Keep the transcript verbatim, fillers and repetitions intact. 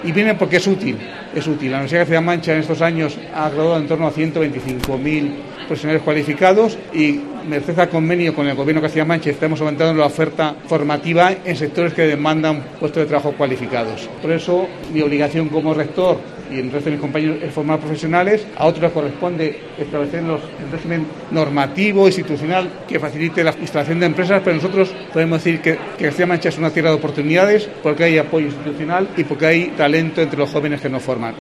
Y viene porque es útil, es útil. La Universidad de Castilla-La Mancha en estos años ha graduado en torno a ciento veinticinco mil profesionales cualificados y merced al convenio con el Gobierno de Castilla-La Mancha estamos aumentando la oferta formativa en sectores que demandan puestos de trabajo cualificados. Por eso mi obligación como rector y el resto de mis compañeros es formar profesionales, a otros les corresponde establecer los, el régimen normativo, institucional, que facilite la instalación de empresas, pero nosotros podemos decir que, que Castilla-La Mancha es una tierra de oportunidades porque hay apoyo institucional y porque hay talento entre los jóvenes que nos forman.